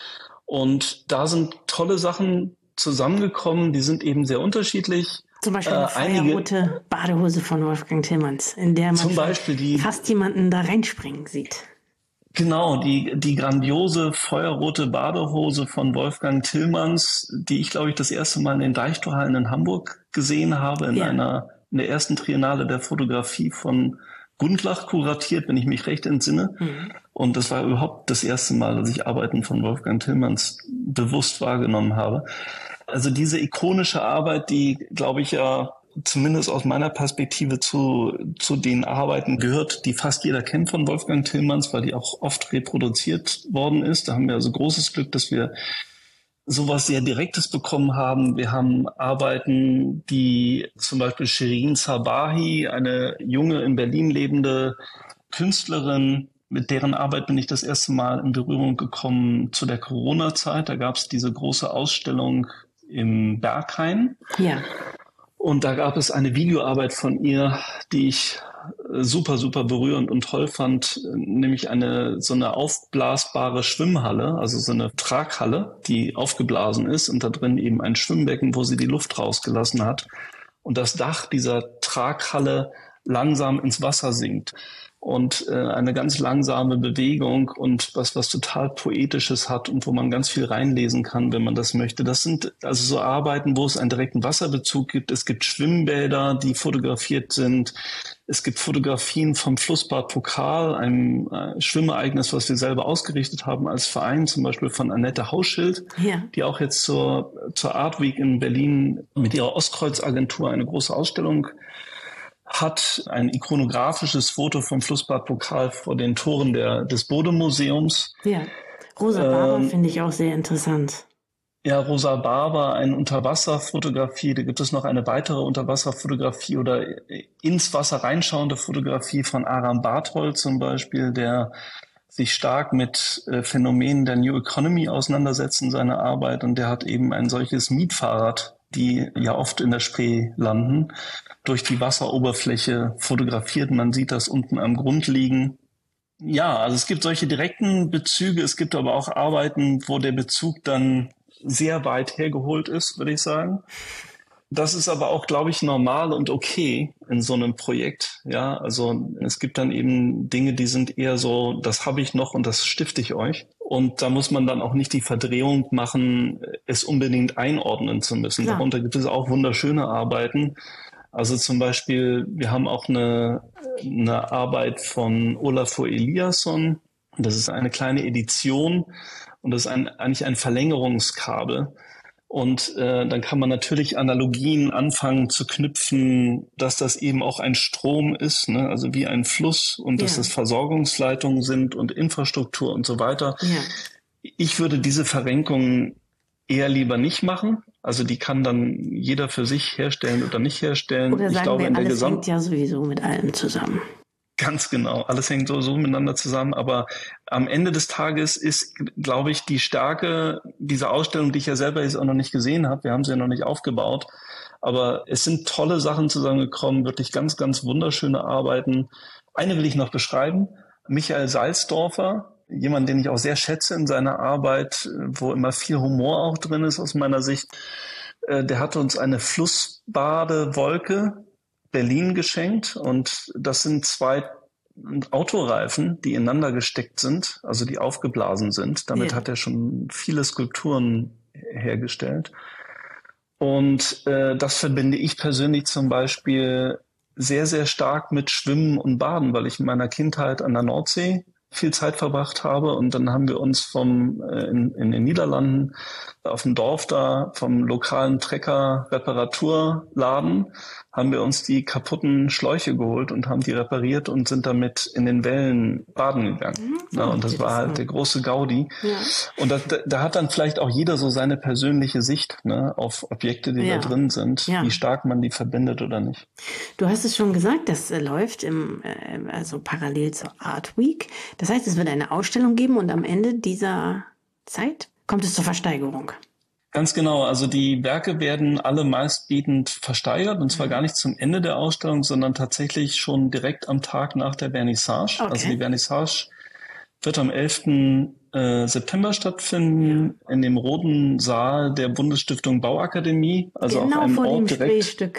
Und da sind tolle Sachen zusammengekommen, die sind eben sehr unterschiedlich. Zum Beispiel eine feuerrote Badehose von Wolfgang Tillmans, in der man fast jemanden da reinspringen sieht. Genau, die grandiose feuerrote Badehose von Wolfgang Tillmans, die ich, glaube ich, das erste Mal in den Deichtorhallen in Hamburg gesehen habe, in der ersten Triennale der Fotografie von Gundlach kuratiert, wenn ich mich recht entsinne. Und das war überhaupt das erste Mal, dass ich Arbeiten von Wolfgang Tillmans bewusst wahrgenommen habe. Also diese ikonische Arbeit, die, glaube ich, ja zumindest aus meiner Perspektive zu den Arbeiten gehört, die fast jeder kennt von Wolfgang Tillmans, weil die auch oft reproduziert worden ist. Da haben wir also großes Glück, dass wir sowas sehr Direktes bekommen haben. Wir haben Arbeiten, die zum Beispiel Shirin Sabahi, eine junge in Berlin lebende Künstlerin, mit deren Arbeit bin ich das erste Mal in Berührung gekommen zu der Corona-Zeit. Da gab es diese große Ausstellung im Berghain. Ja. Und da gab es eine Videoarbeit von ihr, die ich super, super berührend und toll fand, nämlich so eine aufblasbare Schwimmhalle, also so eine Traghalle, die aufgeblasen ist und da drin eben ein Schwimmbecken, wo sie die Luft rausgelassen hat und das Dach dieser Traghalle langsam ins Wasser sinkt. Und eine ganz langsame Bewegung und was total Poetisches hat und wo man ganz viel reinlesen kann, wenn man das möchte. Das sind also so Arbeiten, wo es einen direkten Wasserbezug gibt. Es gibt Schwimmbäder, die fotografiert sind. Es gibt Fotografien vom Flussbad Pokal, einem Schwimmereignis, was wir selber ausgerichtet haben als Verein, zum Beispiel von Annette Hauschild, die auch jetzt zur Art Week in Berlin mit ihrer Ostkreuz-Agentur eine große Ausstellung hat, ein ikonografisches Foto vom Flussbad Pokal vor den Toren des Bode-Museums. Ja, Rosa Barber finde ich auch sehr interessant. Ja, Rosa Barber, eine Unterwasserfotografie. Da gibt es noch eine weitere Unterwasserfotografie oder ins Wasser reinschauende Fotografie von Aram Barthold zum Beispiel, der sich stark mit Phänomenen der New Economy auseinandersetzt in seiner Arbeit. Und der hat eben ein solches Mietfahrrad, die ja oft in der Spree landen, durch die Wasseroberfläche fotografiert. Man sieht das unten am Grund liegen. Ja, also es gibt solche direkten Bezüge. Es gibt aber auch Arbeiten, wo der Bezug dann sehr weit hergeholt ist, würde ich sagen. Das ist aber auch, glaube ich, normal und okay in so einem Projekt. Ja, also es gibt dann eben Dinge, die sind eher so, das habe ich noch und das stifte ich euch. Und da muss man dann auch nicht die Verdrehung machen, es unbedingt einordnen zu müssen. Ja. Darunter gibt es auch wunderschöne Arbeiten. Also zum Beispiel, wir haben auch eine Arbeit von Olafur Eliasson. Das ist eine kleine Edition und das ist eigentlich ein Verlängerungskabel. Und dann kann man natürlich Analogien anfangen zu knüpfen, dass das eben auch ein Strom ist, ne? Also wie ein Fluss und dass das Versorgungsleitungen sind und Infrastruktur und so weiter. Ja. Ich würde diese Verrenkung eher lieber nicht machen. Also die kann dann jeder für sich herstellen oder nicht herstellen. Oder sagen ich glaube, alles hängt ja sowieso mit allem zusammen. Ganz genau. Alles hängt so miteinander zusammen. Aber am Ende des Tages ist, glaube ich, die Stärke dieser Ausstellung, die ich ja selber jetzt auch noch nicht gesehen habe. Wir haben sie ja noch nicht aufgebaut. Aber es sind tolle Sachen zusammengekommen. Wirklich ganz, ganz wunderschöne Arbeiten. Eine will ich noch beschreiben. Michael Salzdorfer, jemand, den ich auch sehr schätze in seiner Arbeit, wo immer viel Humor auch drin ist aus meiner Sicht. Der hat uns eine Flussbadewolke Berlin geschenkt und das sind 2 Autoreifen, die ineinander gesteckt sind, also die aufgeblasen sind. Damit hat er schon viele Skulpturen hergestellt. Und das verbinde ich persönlich zum Beispiel sehr, sehr stark mit Schwimmen und Baden, weil ich in meiner Kindheit an der Nordsee viel Zeit verbracht habe. Und dann haben wir uns in den Niederlanden auf dem Dorf da vom lokalen Trecker-Reparaturladen haben wir uns die kaputten Schläuche geholt und haben die repariert und sind damit in den Wellen baden gegangen. Und das war halt der große Gaudi. Ja. Und da hat dann vielleicht auch jeder so seine persönliche Sicht, ne, auf Objekte, die da drin sind, wie stark man die verbindet oder nicht. Du hast es schon gesagt, das läuft also parallel zur Art Week. Das heißt, es wird eine Ausstellung geben und am Ende dieser Zeit kommt es zur Versteigerung. Ganz genau. Also die Werke werden alle meistbietend versteigert und zwar gar nicht zum Ende der Ausstellung, sondern tatsächlich schon direkt am Tag nach der Vernissage. Okay. Also die Vernissage wird am 11. September stattfinden in dem Roten Saal der Bundesstiftung Bauakademie. Also genau auf einem vor Ort dem direkt. Spreestück.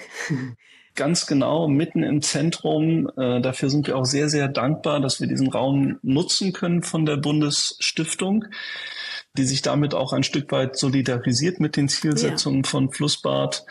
Ganz genau, mitten im Zentrum. Dafür sind wir auch sehr, sehr dankbar, dass wir diesen Raum nutzen können von der Bundesstiftung, die sich damit auch ein Stück weit solidarisiert mit den Zielsetzungen von Flussbad.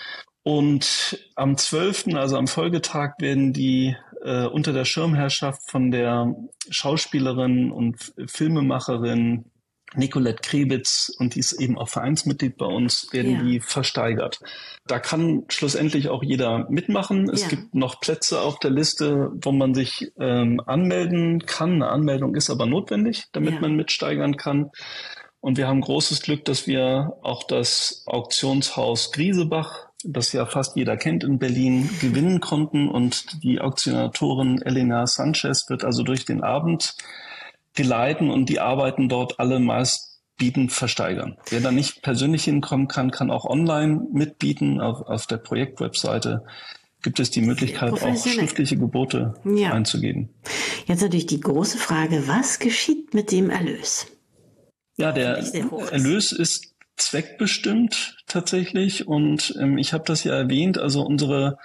Und am 12., also am Folgetag, werden die unter der Schirmherrschaft von der Schauspielerin und Filmemacherin Nicolette Krebitz, und die ist eben auch Vereinsmitglied bei uns, werden die versteigert. Da kann schlussendlich auch jeder mitmachen. Es gibt noch Plätze auf der Liste, wo man sich anmelden kann. Eine Anmeldung ist aber notwendig, damit man mitsteigern kann. Und wir haben großes Glück, dass wir auch das Auktionshaus Griesebach, das ja fast jeder kennt in Berlin, gewinnen konnten. Und die Auktionatorin Elena Sanchez wird also durch den Abend geleiten und die Arbeiten dort alle meistbietend versteigern. Wer da nicht persönlich hinkommen kann, kann auch online mitbieten. Auf der Projektwebseite gibt es die Möglichkeit, auch schriftliche Gebote einzugeben. Jetzt natürlich die große Frage, was geschieht mit dem Erlös? Ja, der Erlös ist zweckbestimmt tatsächlich und ich habe das ja erwähnt, also unsere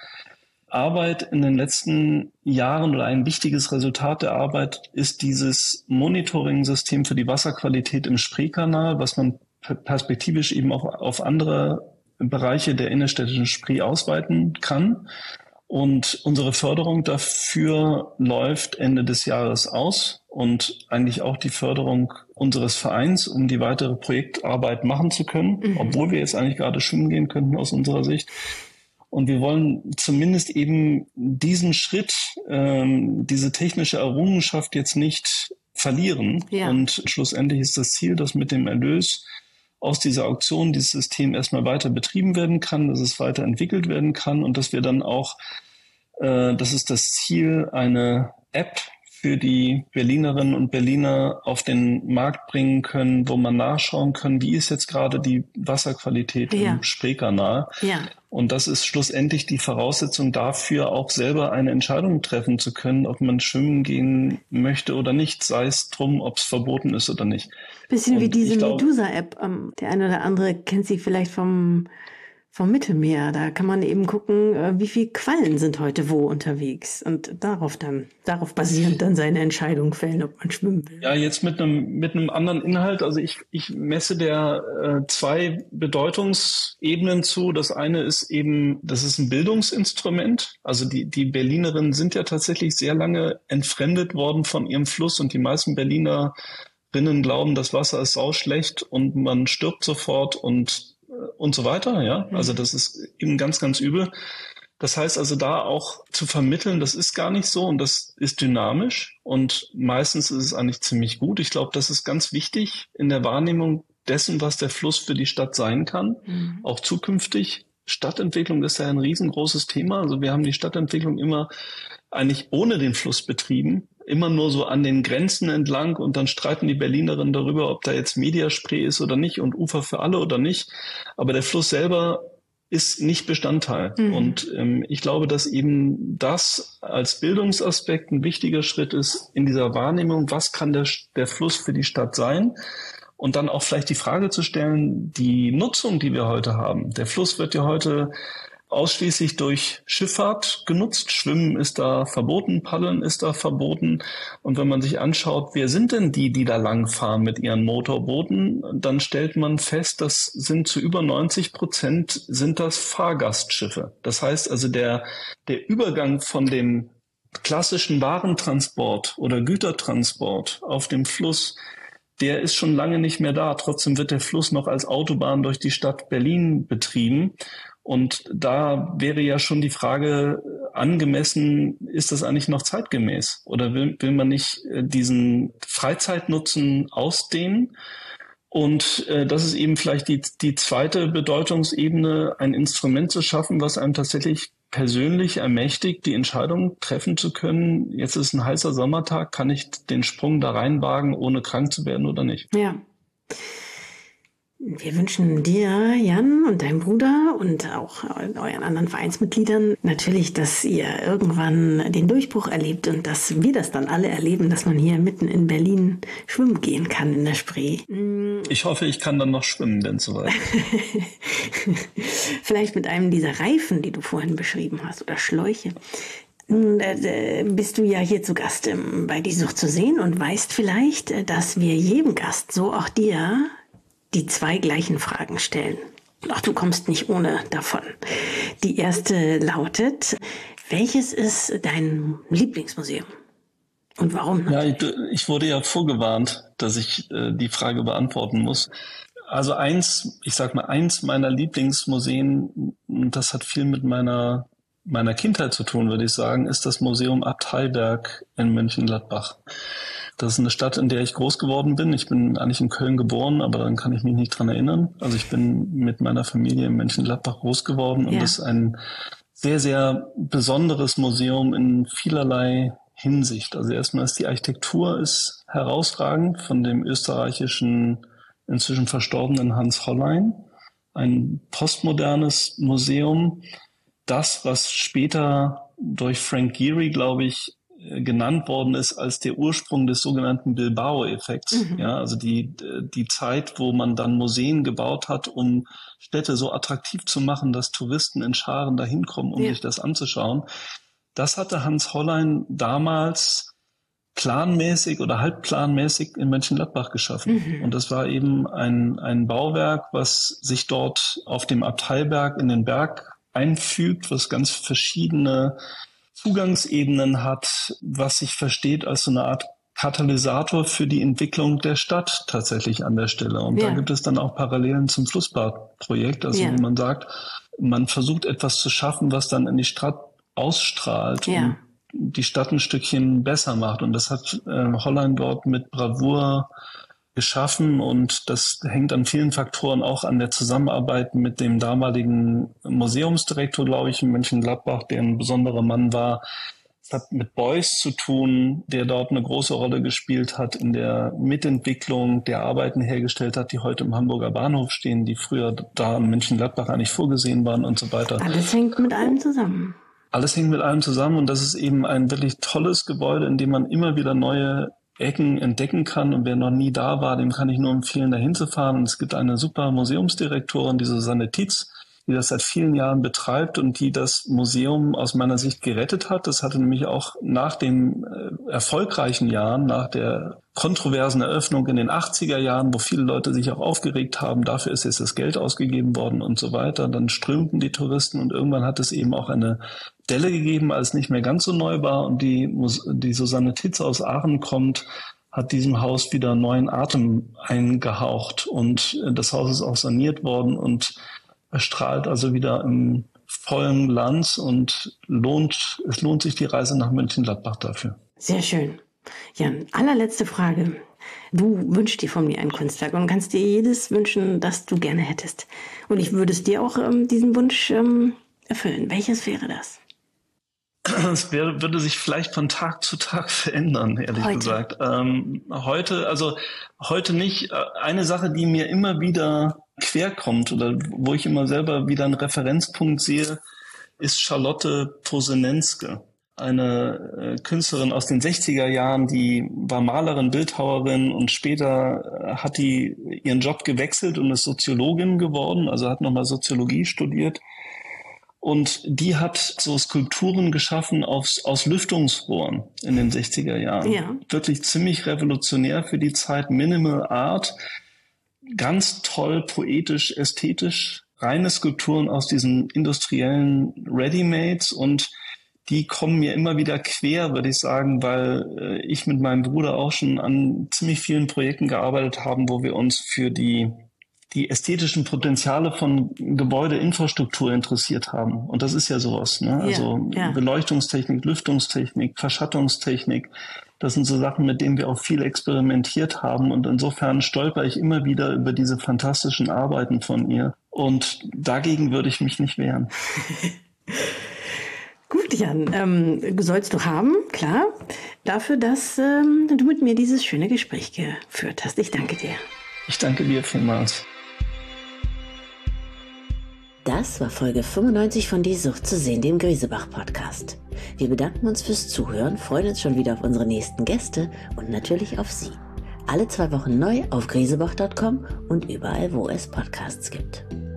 Arbeit in den letzten Jahren oder ein wichtiges Resultat der Arbeit ist dieses Monitoring-System für die Wasserqualität im Spreekanal, was man perspektivisch eben auch auf andere Bereiche der innerstädtischen Spree ausweiten kann. Und unsere Förderung dafür läuft Ende des Jahres aus und eigentlich auch die Förderung unseres Vereins, um die weitere Projektarbeit machen zu können, obwohl wir jetzt eigentlich gerade schwimmen gehen könnten aus unserer Sicht. Und wir wollen zumindest eben diesen Schritt, diese technische Errungenschaft jetzt nicht verlieren. Ja. Und schlussendlich ist das Ziel, dass mit dem Erlös aus dieser Auktion dieses System erstmal weiter betrieben werden kann, dass es weiterentwickelt werden kann und dass wir dann auch, das ist das Ziel, eine App für die Berlinerinnen und Berliner auf den Markt bringen können, wo man nachschauen kann, wie ist jetzt gerade die Wasserqualität im Spreekanal. Ja. Und das ist schlussendlich die Voraussetzung dafür, auch selber eine Entscheidung treffen zu können, ob man schwimmen gehen möchte oder nicht, sei es drum, ob es verboten ist oder nicht. Bisschen wie diese Medusa-App. Der eine oder andere kennt sie vielleicht vom Mittelmeer. Da kann man eben gucken, wie viele Quallen sind heute wo unterwegs und darauf basierend dann seine Entscheidung fällen, ob man schwimmen will. Ja, jetzt mit einem anderen Inhalt. Also ich messe der zwei Bedeutungsebenen zu. Das eine ist eben, das ist ein Bildungsinstrument. Also die Berlinerinnen sind ja tatsächlich sehr lange entfremdet worden von ihrem Fluss und die meisten Berlinerinnen glauben, das Wasser ist sauschlecht und man stirbt sofort und so weiter, ja. Also das ist eben ganz, ganz übel. Das heißt also da auch zu vermitteln, das ist gar nicht so und das ist dynamisch und meistens ist es eigentlich ziemlich gut. Ich glaube, das ist ganz wichtig in der Wahrnehmung dessen, was der Fluss für die Stadt sein kann, auch zukünftig. Stadtentwicklung ist ja ein riesengroßes Thema. Also wir haben die Stadtentwicklung immer eigentlich ohne den Fluss betrieben, immer nur so an den Grenzen entlang und dann streiten die Berlinerinnen darüber, ob da jetzt Mediaspree ist oder nicht und Ufer für alle oder nicht. Aber der Fluss selber ist nicht Bestandteil. Und ich glaube, dass eben das als Bildungsaspekt ein wichtiger Schritt ist in dieser Wahrnehmung, was kann der Fluss für die Stadt sein? Und dann auch vielleicht die Frage zu stellen, die Nutzung, die wir heute haben. Der Fluss wird ja heute ausschließlich durch Schifffahrt genutzt. Schwimmen ist da verboten, Paddeln ist da verboten. Und wenn man sich anschaut, wer sind denn die da langfahren mit ihren Motorbooten, dann stellt man fest, das sind zu über 90% sind das Fahrgastschiffe. Das heißt also, der Übergang von dem klassischen Warentransport oder Gütertransport auf dem Fluss, der ist schon lange nicht mehr da. Trotzdem wird der Fluss noch als Autobahn durch die Stadt Berlin betrieben. Und da wäre ja schon die Frage angemessen, ist das eigentlich noch zeitgemäß? Oder will man nicht diesen Freizeitnutzen ausdehnen? Und das ist eben vielleicht die zweite Bedeutungsebene, ein Instrument zu schaffen, was einem tatsächlich persönlich ermächtigt, die Entscheidung treffen zu können, jetzt ist ein heißer Sommertag, kann ich den Sprung da reinwagen, ohne krank zu werden oder nicht? Ja. Wir wünschen dir, Jan, und deinem Bruder und auch euren anderen Vereinsmitgliedern natürlich, dass ihr irgendwann den Durchbruch erlebt und dass wir das dann alle erleben, dass man hier mitten in Berlin schwimmen gehen kann in der Spree. Ich hoffe, ich kann dann noch schwimmen, wenn es soweit ist. Vielleicht mit einem dieser Reifen, die du vorhin beschrieben hast, oder Schläuche. Bist du ja hier zu Gast bei Die Sucht zu sehen und weißt vielleicht, dass wir jedem Gast, so auch dir, die 2 gleichen Fragen stellen. Ach, du kommst nicht ohne davon. Die erste lautet, welches ist dein Lieblingsmuseum? Und warum? Ja, ich wurde ja vorgewarnt, dass ich die Frage beantworten muss. Also eins meiner Lieblingsmuseen, und das hat viel mit meiner Kindheit zu tun, würde ich sagen, ist das Museum Abteiberg in Mönchengladbach. Das ist eine Stadt, in der ich groß geworden bin. Ich bin eigentlich in Köln geboren, aber dann kann ich mich nicht dran erinnern. Also ich bin mit meiner Familie in Mönchengladbach groß geworden und das ist ein sehr, sehr besonderes Museum in vielerlei Hinsicht. Also erstmal ist die Architektur ist herausragend von dem österreichischen, inzwischen verstorbenen Hans Hollein. Ein postmodernes Museum. Das, was später durch Frank Gehry, glaube ich, genannt worden ist als der Ursprung des sogenannten Bilbao-Effekts. Ja, also die Zeit, wo man dann Museen gebaut hat, um Städte so attraktiv zu machen, dass Touristen in Scharen dahin kommen, um sich das anzuschauen. Das hatte Hans Hollein damals planmäßig oder halbplanmäßig in Mönchengladbach geschaffen. Und das war eben ein Bauwerk, was sich dort auf dem Abteiberg in den Berg einfügt, was ganz verschiedene Zugangsebenen hat, was sich versteht als so eine Art Katalysator für die Entwicklung der Stadt tatsächlich an der Stelle. Und da gibt es dann auch Parallelen zum Flussbadprojekt. Also wie man sagt, man versucht etwas zu schaffen, was dann in die Stadt ausstrahlt und die Stadt ein Stückchen besser macht. Und das hat Hollein dort mit Bravour geschaffen und das hängt an vielen Faktoren auch an der Zusammenarbeit mit dem damaligen Museumsdirektor, glaube ich, in Mönchengladbach, der ein besonderer Mann war. Es hat mit Beuys zu tun, der dort eine große Rolle gespielt hat in der Mitentwicklung, der Arbeiten hergestellt hat, die heute im Hamburger Bahnhof stehen, die früher da in Mönchengladbach eigentlich vorgesehen waren und so weiter. Alles hängt mit allem zusammen. Alles hängt mit allem zusammen und das ist eben ein wirklich tolles Gebäude, in dem man immer wieder neue Ecken entdecken kann. Und wer noch nie da war, dem kann ich nur empfehlen, da hinzufahren. Und es gibt eine super Museumsdirektorin, die Susanne Tietz, die das seit vielen Jahren betreibt und die das Museum aus meiner Sicht gerettet hat. Das hatte nämlich auch nach den erfolgreichen Jahren, nach der kontroversen Eröffnung in den 80er Jahren, wo viele Leute sich auch aufgeregt haben, dafür ist jetzt das Geld ausgegeben worden und so weiter. Dann strömten die Touristen und irgendwann hat es eben auch eine Delle gegeben, als es nicht mehr ganz so neu war und die Susanne Tietz aus Aachen kommt, hat diesem Haus wieder neuen Atem eingehaucht und das Haus ist auch saniert worden und strahlt also wieder im vollen Glanz und es lohnt sich die Reise nach Mönchengladbach dafür. Sehr schön. Jan, allerletzte Frage. Du wünschst dir von mir ein Kunstwerk und kannst dir jedes wünschen, das du gerne hättest. Und ich würde es dir auch diesen Wunsch erfüllen. Welches wäre das? Es würde sich vielleicht von Tag zu Tag verändern, ehrlich gesagt. Heute nicht. Eine Sache, die mir immer wieder querkommt oder wo ich immer selber wieder einen Referenzpunkt sehe, ist Charlotte Posenenske. Eine Künstlerin aus den 60er Jahren, die war Malerin, Bildhauerin und später hat die ihren Job gewechselt und ist Soziologin geworden, also hat nochmal Soziologie studiert. Und die hat so Skulpturen geschaffen aus Lüftungsrohren in den 60er Jahren. Ja. Wirklich ziemlich revolutionär für die Zeit, Minimal Art, ganz toll, poetisch, ästhetisch, reine Skulpturen aus diesen industriellen Readymates und die kommen mir immer wieder quer, würde ich sagen, weil ich mit meinem Bruder auch schon an ziemlich vielen Projekten gearbeitet haben, wo wir uns für die ästhetischen Potenziale von Gebäudeinfrastruktur interessiert haben. Und das ist ja sowas, ne? Also Beleuchtungstechnik, Lüftungstechnik, Verschattungstechnik. Das sind so Sachen, mit denen wir auch viel experimentiert haben. Und insofern stolper ich immer wieder über diese fantastischen Arbeiten von ihr. Und dagegen würde ich mich nicht wehren. Gut, Jan, sollst du haben, klar, dafür, dass du mit mir dieses schöne Gespräch geführt hast. Ich danke dir. Ich danke dir vielmals. Das war Folge 95 von Die Sucht zu sehen, dem Griesebach-Podcast. Wir bedanken uns fürs Zuhören, freuen uns schon wieder auf unsere nächsten Gäste und natürlich auf Sie. Alle 2 Wochen neu auf griesebach.com und überall, wo es Podcasts gibt.